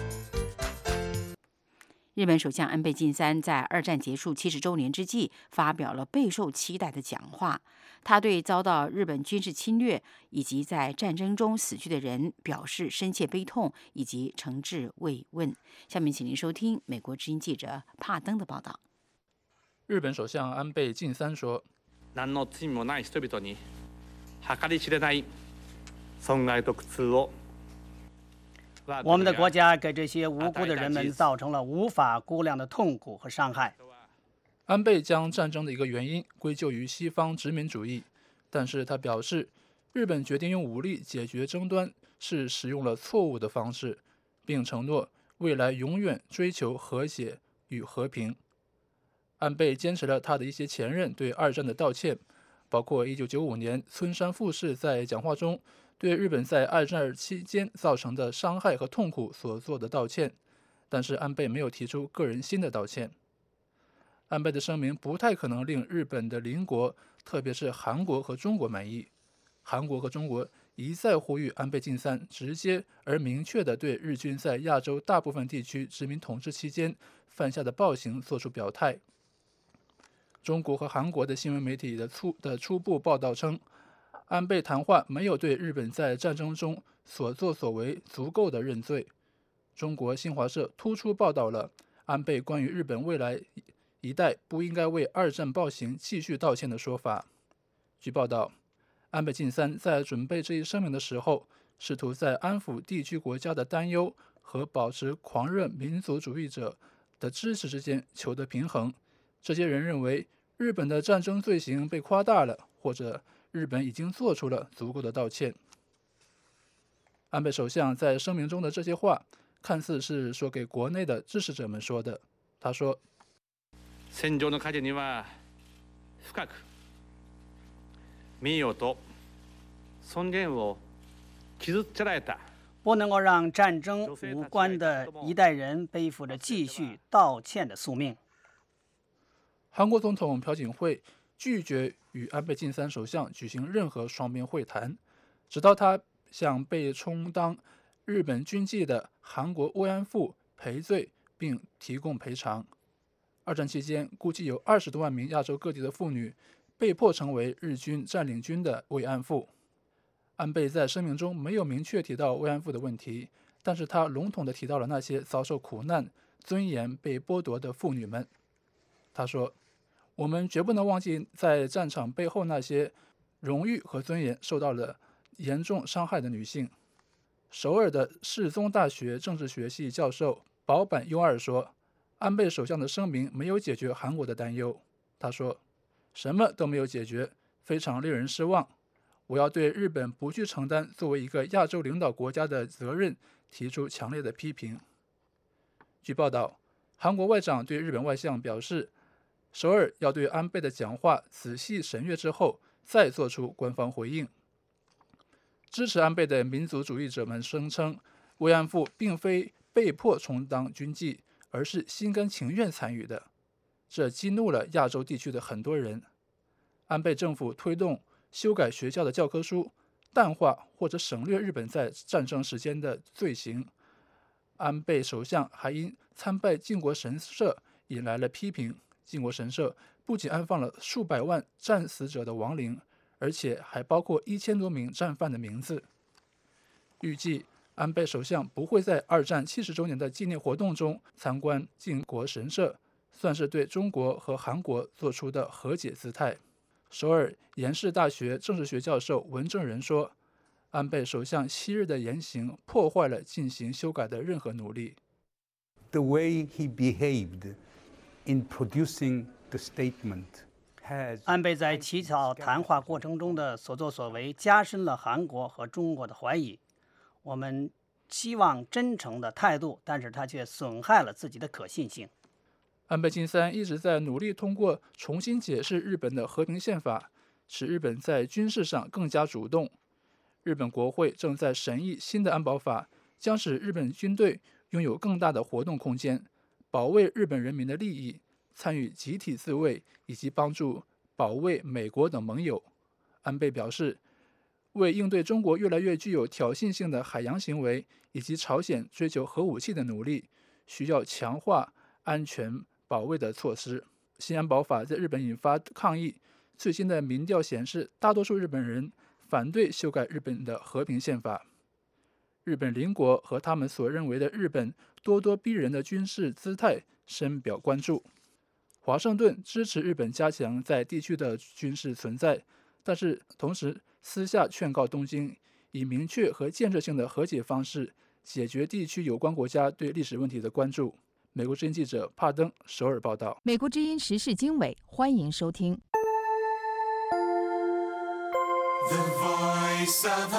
日本首相安倍晋三在二战结束70周年之际发表了备受期待的讲话，他对遭到日本军事侵略以及在战争中死去的人表示深切悲痛以及诚挚慰问。下面请您收听美国之音記者帕登的报道。 日本首相安倍晋三说：“何の罪もない人々に計り知れない損害と苦痛を。” 我们的国家给这些无辜的人们造成了无法估量的痛苦和伤害。 安倍将战争的一个原因归咎于西方殖民主义，但是他表示，日本决定用武力解决争端是使用了错误的方式，并承诺未来永远追求和谐与和平。安倍坚持了他的一些前任对二战的道歉，包括1995年村山富市在讲话中对日本在二战期间造成的伤害和痛苦所做的道歉，但是安倍没有提出个人新的道歉。安倍的声明不太可能令日本的邻国，特别是韩国和中国满意。韩国和中国一再呼吁安倍晋三直接而明确地对日军在亚洲大部分地区殖民统治期间犯下的暴行作出表态。中国和韩国的新闻媒体的初步报道称，安倍谈话没有对日本在战争中所作所为足够的认罪。中国新华社突出报道了安倍关于日本未来一代不应该为二战暴行继续道歉的说法。据报道，安倍晋三在准备这一声明的时候，试图在安抚地区国家的担忧和保持狂热民族主义者的支持之间求得平衡。这些人认为日本的战争罪行被夸大了，或者日本已经做出了足够的道歉。安倍首相在声明中的这些话看似是说给国内的支持者们说的。他说：“戦場の影には深く名誉と尊厳を傷つけられた。” 不能够让战争无关的一代人背负着继续道歉的宿命。 韩国总统朴槿惠拒绝与安倍晋三首相举行任何双边会谈，直到他向被充当日本军妓的韩国慰安妇赔罪并提供赔偿。二战期间，估计有20多万名亚洲各地的妇女被迫成为日军占领军的慰安妇。 安倍在声明中没有明确提到慰安妇的问题，但是他笼统地提到了那些遭受苦难、尊严被剥夺的妇女们。他说：“我们绝不能忘记在战场背后那些荣誉和尊严受到了严重伤害的女性。”首尔的世宗大学政治学系教授保坂优二说：“安倍首相的声明没有解决韩国的担忧。”他说：“什么都没有解决，非常令人失望。我要对日本不去承担作为一个亚洲领导国家的责任提出强烈的批评。”据报道，韩国外长对日本外相表示，首尔要对安倍的讲话仔细审阅之后再做出官方回应。支持安倍的民族主义者们声称，慰安妇并非被迫充当军妓，而是心甘情愿参与的，这激怒了亚洲地区的很多人。安倍政府推动修改学校的教科书，淡化或者省略日本在战争时间的罪行。安倍首相还因参拜靖国神社引来了批评。靖国神社不仅安放了数百万战死者的亡灵，而且还包括1000多名战犯的名字。预计安倍首相不会在二战70周年的纪念活动中参观靖国神社，算是对中国和韩国做出的和解姿态。首尔延世大学政治学教授文正仁说，安倍首相昔日的言行破坏了进行修改的任何努力。 The way he behaved in producing the statement has 安倍在起草谈话过程中的所作所为，加深了韩国和中国的怀疑。我们希望真诚的态度，但是他却损害了自己的可信性。 安倍晋三一直在努力通过重新解释日本的和平宪法，使日本在军事上更加主动。日本国会正在审议新的安保法，将使日本军队拥有更大的活动空间，保卫日本人民的利益，参与集体自卫，以及帮助保卫美国等盟友。安倍表示，为应对中国越来越具有挑衅性的海洋行为，以及朝鲜追求核武器的努力，需要强化安全保卫的措施。新安保法在日本引发抗议，最新的民调显示，大多数日本人反对修改日本的和平宪法。日本邻国和他们所认为的日本咄咄逼人的军事姿态深表关注。华盛顿支持日本加强在地区的军事存在，但是同时私下劝告东京，以明确和建设性的和解方式解决地区有关国家对历史问题的关注。美国之音记者帕登首尔报道。 美国之音时事经纬，欢迎收听。 The Voice of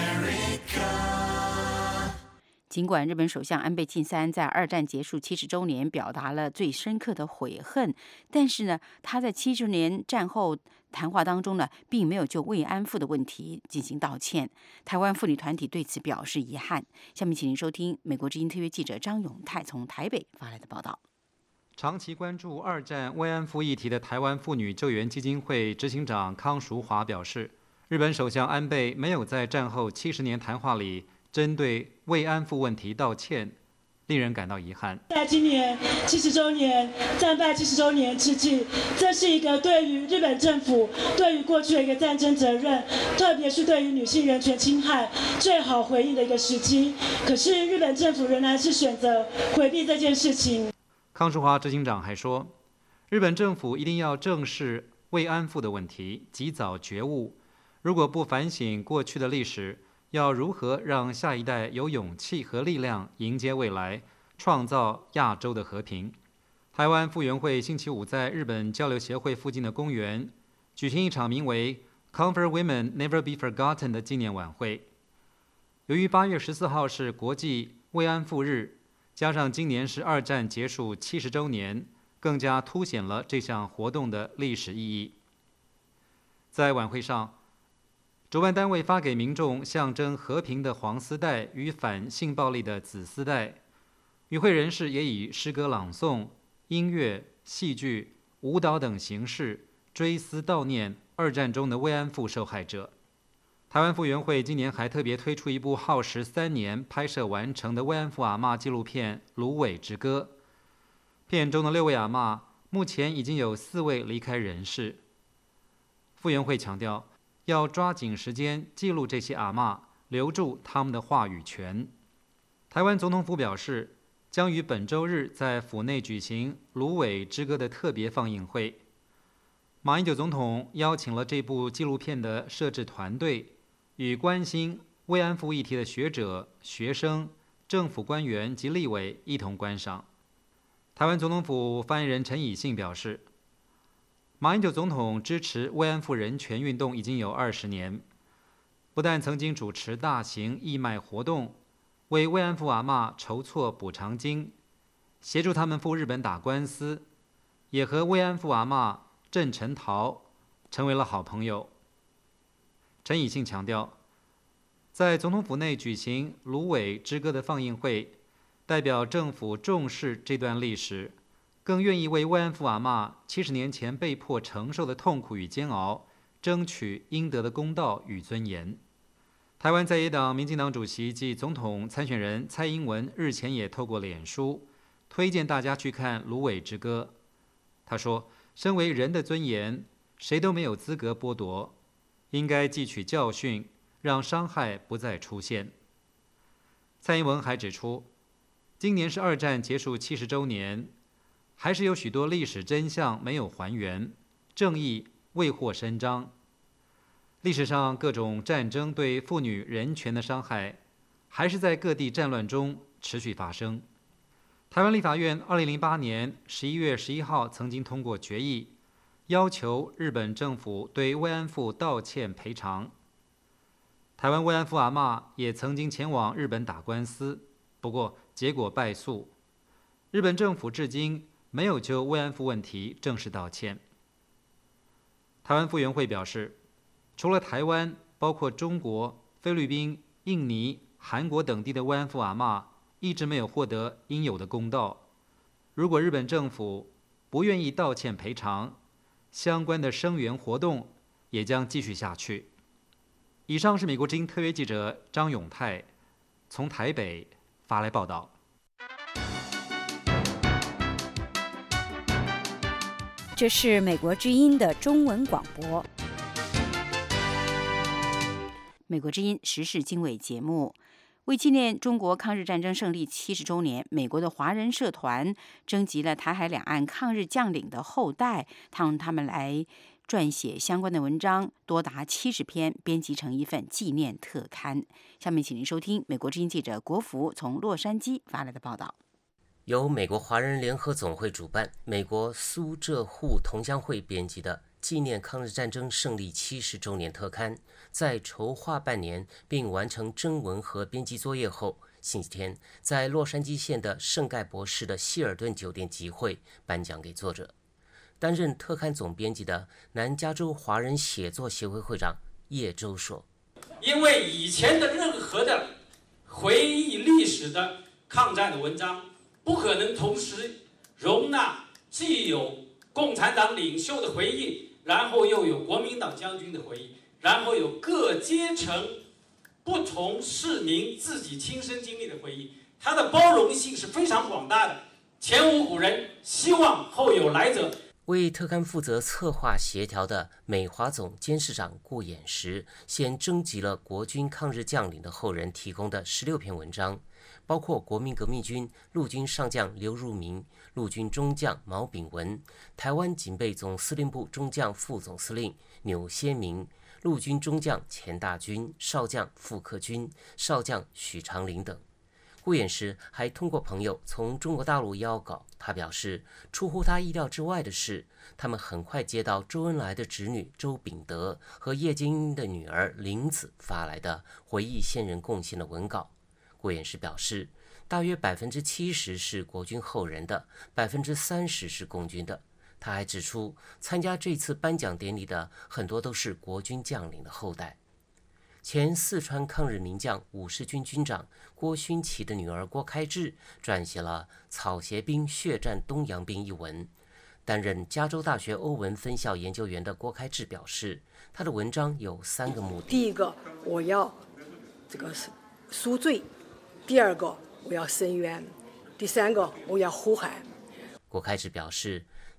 America。尽管日本首相安倍晋三在二战结束70周年表达了最深刻的悔恨，但是呢，他在70年战后谈话当中呢，并没有就慰安妇的问题进行道歉。台湾妇女团体对此表示遗憾。下面请您收听美国之音特约记者张永泰从台北发来的报道。 长期关注二战慰安妇议题的台湾妇女救援基金会执行长康淑华表示，日本首相安倍没有在战后70年谈话里针对慰安妇问题道歉，令人感到遗憾。 在今年70周年战败70周年之际，这是一个对于日本政府对于过去的一个战争责任，特别是对于女性人权侵害最好回应的一个时机。可是日本政府仍然是选择回避这件事情。 康淑华执行长还说，日本政府一定要正视慰安妇的问题，及早觉悟。如果不反省过去的历史，要如何让下一代有勇气和力量迎接未来，创造亚洲的和平？台湾妇援会星期五在日本交流协会附近的公园举行一场名为 Comfort Women Never Be Forgotten 的纪念晚会。由于8月14号是国际慰安妇日，加上今年是二战结束70周年，更加凸显了这项活动的历史意义。在晚会上，主办单位发给民众象征和平的黄丝带与反性暴力的紫丝带，与会人士也以诗歌朗诵、音乐、戏剧、舞蹈等形式追思悼念二战中的慰安妇受害者。台湾妇援会今年还特别推出一部耗时3年拍摄完成的慰安妇阿嬷纪录片《芦苇之歌》。片中的6位阿嬷，目前已经有4位离开人世。妇援会强调， 要抓紧时间记录这些阿嬷，留住他们的话语权。台湾总统府表示，将于本周日在府内举行《芦苇之歌》的特别放映会。马英九总统邀请了这部纪录片的摄制团队，与关心慰安妇议题的学者、学生、政府官员及立委一同观赏。台湾总统府发言人陈以信表示，马英九总统支持慰安妇人权运动已经有20年，不但曾经主持大型义卖活动，为慰安妇阿嬷筹措补偿金，协助他们赴日本打官司，也和慰安妇阿嬷郑成桃成为了好朋友。陈以信强调，在总统府内举行《芦苇之歌》的放映会，代表政府重视这段历史，更愿意为慰安妇阿嬷70年前被迫承受的痛苦与煎熬，争取应得的公道与尊严。台湾在野党民进党主席及总统参选人蔡英文日前也透过脸书推荐大家去看《芦苇之歌》。他说，身为人的尊严，谁都没有资格剥夺，应该汲取教训，让伤害不再出现。蔡英文还指出，今年是2战结束70周年，还是有许多历史真相没有还原，正义未获伸张。历史上各种战争对妇女人权的伤害，还是在各地战乱中持续发生。台湾立法院2008年11月11号曾经通过决议，要求日本政府对慰安妇道歉赔偿。台湾慰安妇阿嬷也曾经前往日本打官司，不过结果败诉。日本政府至今没有就慰安妇问题正式道歉。台湾妇援会表示，除了台湾，包括中国、菲律宾、印尼、韩国等地的慰安妇阿嬷一直没有获得应有的公道。如果日本政府不愿意道歉赔偿，相关的声援活动也将继续下去。以上是美国之音特约记者张永泰从台北发来报道。 这是美国之音的中文广播。美国之音时事经纬节目，为纪念中国抗日战争胜利70周年，美国的华人社团征集了台海两岸抗日将领的后代，让他们来撰写相关的文章，多达70篇，编辑成一份纪念特刊。下面请您收听美国之音记者国福从洛杉矶发来的报道。 由美国华人联合总会主办，美国苏浙沪同乡会编辑的纪念抗日战争胜利70周年特刊，在筹划半年并完成征文和编辑作业后，星期天在洛杉矶县的圣盖博士的希尔顿酒店集会颁奖给作者。担任特刊总编辑的南加州华人写作协会会长叶周说， 因为以前的任何的回忆历史的抗战的文章不可能同时容纳既有共产党领袖的回忆，然后又有国民党将军的回忆，然后有各阶层不同市民自己亲身经历的回忆，它的包容性是非常广大的，前无古人，希望后有来者。 为特刊负责策划协调的美华总监事长顾衍时，先征集了国军抗日将领的后人提供的16篇文章，包括国民革命军陆军上将刘汝明、陆军中将毛炳文、台湾警备总司令部中将副总司令钮先明、陆军中将钱大钧、少将傅克军、少将许长林等。顾衍时还通过朋友从中国大陆邀稿，他表示，出乎他意料之外的是，他们很快接到周恩来的侄女周秉德和叶剑英的女儿林子发来的回忆先人贡献的文稿。顾衍时表示，大约70%是国军后人的，30%是共军的。他还指出，参加这次颁奖典礼的很多都是国军将领的后代。前四川抗日名将五十军军长郭勋祺的女儿郭开智撰写了《草鞋兵血战东洋兵》一文。担任加州大学欧文分校研究员的郭开智表示，他的文章有3个目的： 第一个，我要这个赎罪；第二个，我要申冤；第三个，我要呼喊。 郭开智表示，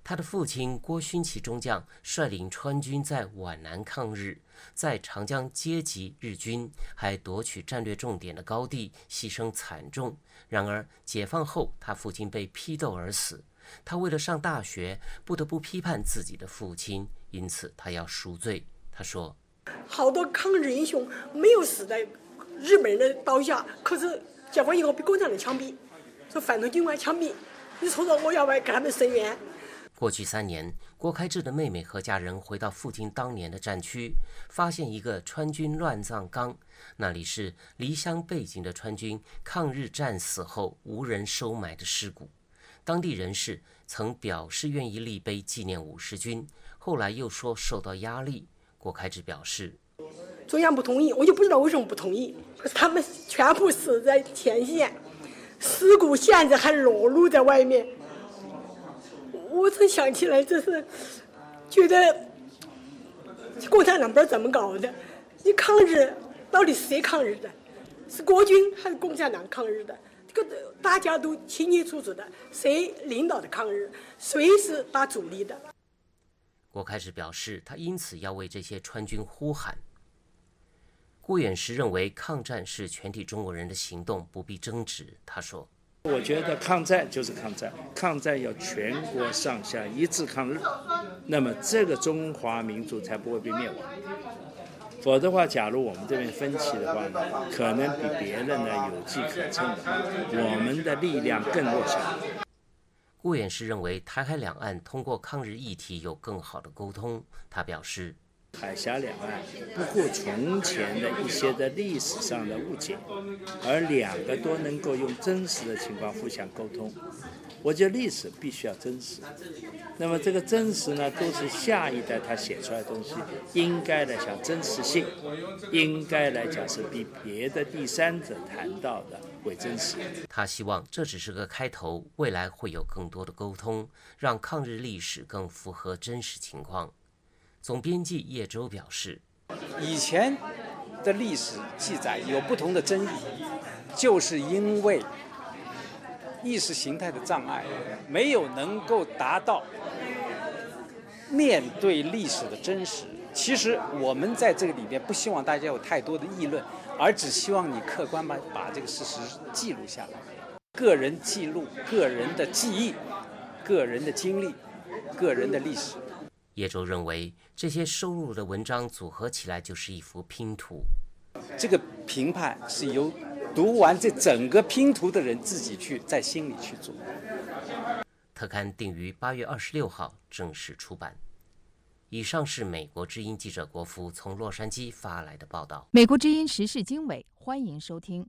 他的父亲郭勋祺中将率领川军在皖南抗日，在长江接击日军，还夺取战略重点的高地，牺牲惨重。然而解放后，他父亲被批斗而死。他为了上大学，不得不批判自己的父亲，因此他要赎罪。他说：“ 好多抗日英雄没有死在日本人的刀下，可是解放以后被共产党枪毙，说反动军官枪毙。你说说，我要不要给他们伸冤？” 过去3年，郭开智的妹妹和家人回到父亲当年的战区，发现一个川军乱葬岗，那里是离乡背井的川军抗日战死后无人收埋的尸骨。当地人士曾表示愿意立碑纪念50军，后来又说受到压力。郭开智表示， 中央不同意，我就不知道为什么不同意。可是他们全部死在前线，尸骨现在还裸露在外面。我才想起来，这是觉得共产党不知道怎么搞的。你抗日到底是谁抗日的？是国军还是共产党抗日的？这个大家都清清楚楚的，谁领导的抗日，谁是打主力的。 郭开智表示，他因此要为这些川军呼喊。顾远时认为，抗战是全体中国人的行动，不必争执。他说：“ 我觉得抗战就是抗战，抗战要全国上下一致抗日，那么这个中华民族才不会被灭亡。否则的话，假如我们这边分歧的话呢，可能比别人呢有机可乘的话，我们的力量更弱小。” 顾远时认为，台海两岸通过抗日议题有更好的沟通。他表示， 海峡两岸不顾从前的一些的历史上的误解，而两个都能够用真实的情况互相沟通。我觉得历史必须要真实，那么这个真实呢，都是下一代他写出来的东西，应该来讲真实性，应该来讲是比别的第三者谈到的为真实。 他希望这只是个开头，未来会有更多的沟通，让抗日历史更符合真实情况。总编辑叶周表示， 以前的历史记载有不同的争议，就是因为意识形态的障碍，没有能够达到面对历史的真实。其实我们在这个里面不希望大家有太多的议论，而只希望你客观把这个事实记录下来，个人记录个人的记忆、个人的经历、个人的历史。 叶周认为，这些收录的文章组合起来就是一幅拼图。 这个评判是由读完这整个拼图的人自己去在心里去做。 特刊定于8月26号正式出版。以上是美国之音记者国福从洛杉矶发来的报道。 美国之音时事经纬，欢迎收听。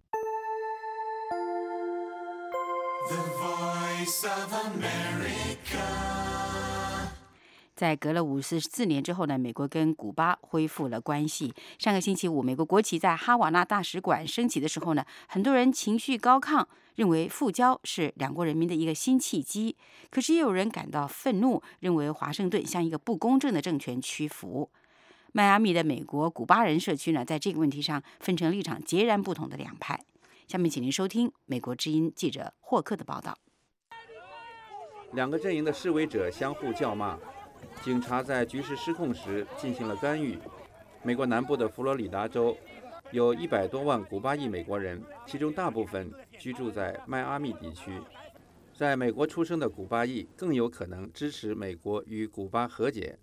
The Voice of America。 在隔了54年之后呢，美国跟古巴恢复了关系。上个星期五，美国国旗在哈瓦那大使馆升起的时候呢，很多人情绪高亢，认为复交是两国人民的一个新契机。可是也有人感到愤怒，认为华盛顿向一个不公正的政权屈服。迈阿密的美国古巴人社区呢，在这个问题上分成立场截然不同的两派。下面请您收听美国之音记者霍克的报道。 两个阵营的示威者相互叫骂。警察在局势失控时进行了干预。美国南部的佛罗里达州有100多万古巴裔美国人，其中大部分居住在迈阿密地区。在美国出生的古巴裔更有可能支持美国与古巴和解。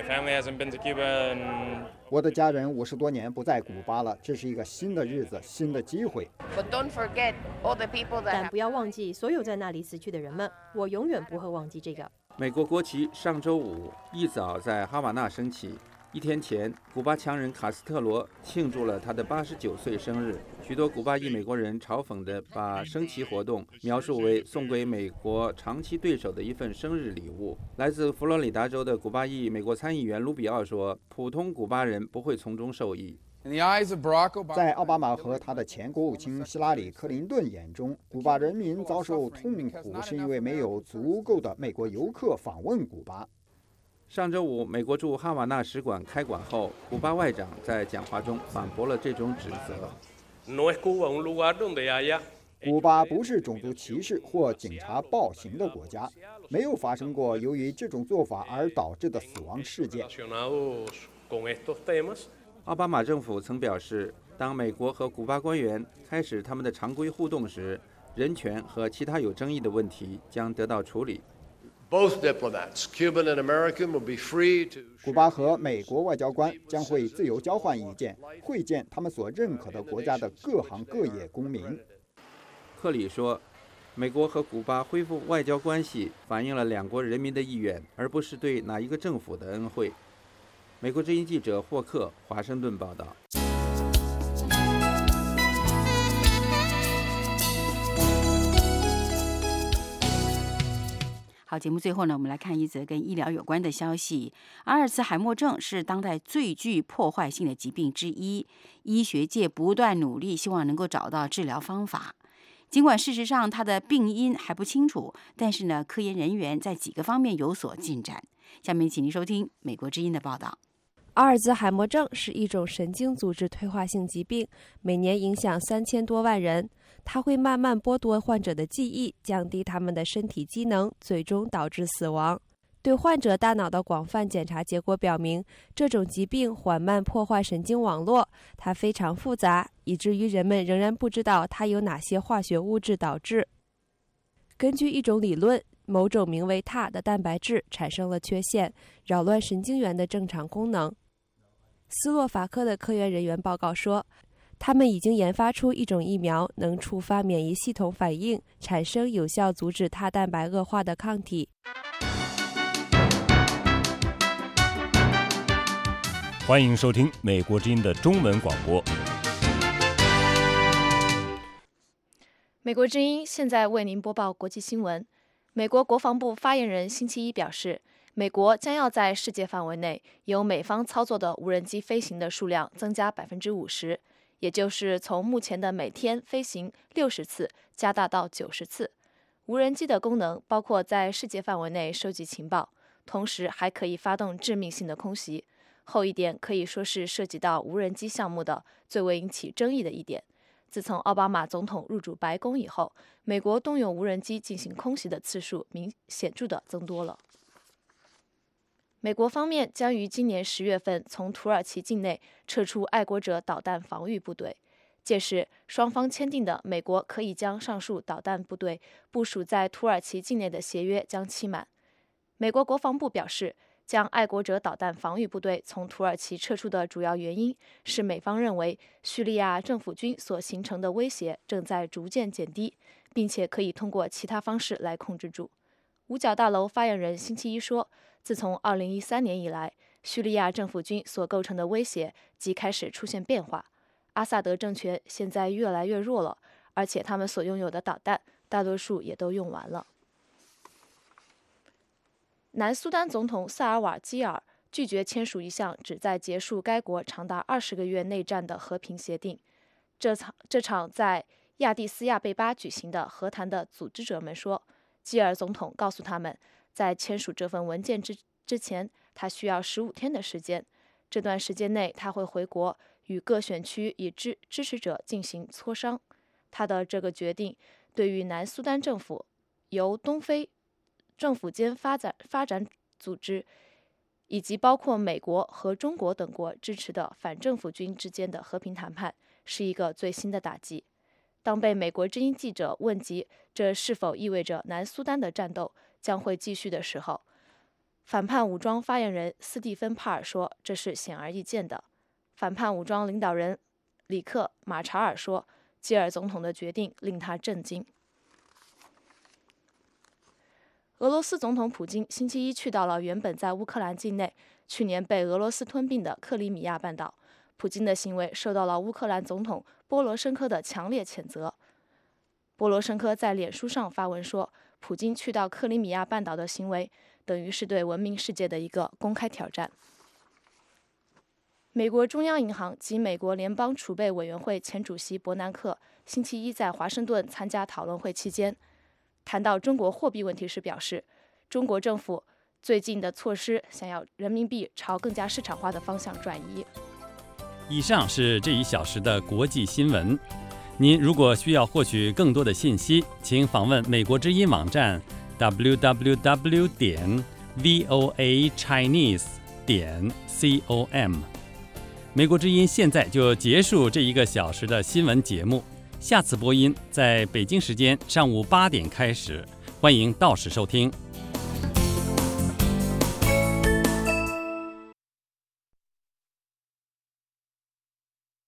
我的家人50多年不在古巴了，这是一个新的日子，新的机会。 但不要忘记所有在那里死去的人们，我永远不会忘记这个。 美国国旗上周五一早在哈瓦那升起。1天前，古巴强人卡斯特罗庆祝了他的89岁生日。许多古巴裔美国人嘲讽地把升旗活动描述为送给美国长期对手的一份生日礼物。来自佛罗里达州的古巴裔美国参议员卢比奥说，普通古巴人不会从中受益。 在奥巴马和他的前国务卿希拉里·克林顿眼中，古巴人民遭受痛苦是因为没有足够的美国游客访问古巴。 上周五，美国驻哈瓦那使馆开馆后，古巴外长在讲话中反驳了这种指责。 古巴不是种族歧视或警察暴行的国家，没有发生过由于这种做法而导致的死亡事件。 奥巴马政府曾表示，当美国和古巴官员开始他们的常规互动时，人权和其他有争议的问题将得到处理。 古巴和美国外交官将会自由交换意见，会见他们所认可的国家的各行各业公民。 克里说，美国和古巴恢复外交关系反映了两国人民的意愿，而不是对哪一个政府的恩惠。美国之音记者霍克，华盛顿报道。 好，节目最后呢，我们来看一则跟医疗有关的消息。阿尔茨海默症是当代最具破坏性的疾病之一，医学界不断努力，希望能够找到治疗方法。尽管事实上它的病因还不清楚，但是呢，科研人员在几个方面有所进展。下面请您收听美国之音的报道。 阿尔兹海默症是一种神经组织退化性疾病，每年影响3000多万人。它会慢慢剥夺患者的记忆，降低他们的身体机能，最终导致死亡。对患者大脑的广泛检查结果表明，这种疾病缓慢破坏神经网络，它非常复杂，以至于人们仍然不知道它由哪些化学物质导致。根据一种理论，某种名为塔的蛋白质产生了缺陷，扰乱神经元的正常功能。斯洛伐克的科研人员报告说，他们已经研发出一种疫苗，能触发免疫系统反应，产生有效阻止塔蛋白恶化的抗体。 欢迎收听美国之音的中文广播。 美国之音现在为您播报国际新闻。美国国防部发言人星期一表示，美国将要在世界范围内由美方操作的无人机飞行的数量增加50%，也就是从目前的每天飞行60次加大到90次。无人机的功能包括在世界范围内收集情报，同时还可以发动致命性的空袭。后一点可以说是涉及到无人机项目的最为引起争议的一点。自从奥巴马总统入主白宫以后，美国动用无人机进行空袭的次数显著地增多了。美国方面将于今年10月份从土耳其境内撤出爱国者导弹防御部队，届时双方签订的美国可以将上述导弹部队部署在土耳其境内的协约将期满。美国国防部表示，将爱国者导弹防御部队从土耳其撤出的主要原因是美方认为叙利亚政府军所形成的威胁正在逐渐减低，并且可以通过其他方式来控制住。五角大楼发言人星期一说，自从2013年以来，叙利亚政府军所构成的威胁即开始出现变化。阿萨德政权现在越来越弱了，而且他们所拥有的导弹大多数也都用完了。南苏丹总统萨尔瓦基尔拒绝签署一项旨在结束该国长达20个月内战的和平协定。这场在亚的斯亚贝巴举行的和谈的组织者们说，基尔总统告诉他们，在签署这份文件之前，他需要15天的时间。这段时间内，他会回国与各选区以支持者进行磋商。他的这个决定对于南苏丹政府由东非政府间发展组织以及包括美国和中国等国支持的反政府军之间的和平谈判是一个最新的打击。当被美国之音记者问及这是否意味着南苏丹的战斗将会继续的时候，反叛武装发言人斯蒂芬·帕尔说，这是显而易见的。反叛武装领导人里克·马查尔说，基尔总统的决定令他震惊。俄罗斯总统普京星期一去到了原本在乌克兰境内、去年被俄罗斯吞并的克里米亚半岛。普京的行为受到了乌克兰总统波罗申科的强烈谴责。波罗申科在脸书上发文说，普京去到克里米亚半岛的行为等于是对文明世界的一个公开挑战。美国中央银行及美国联邦储备委员会前主席伯南克星期一在华盛顿参加讨论会期间，谈到中国货币问题时表示，中国政府最近的措施想要人民币朝更加市场化的方向转移。 以上是这1小时的国际新闻。 您如果需要获取更多的信息，请访问美国之音网站 www.voachinese.com。美国之音现在就结束这1个小时的新闻节目，下次播音在北京时间上午8点开始，欢迎到时收听。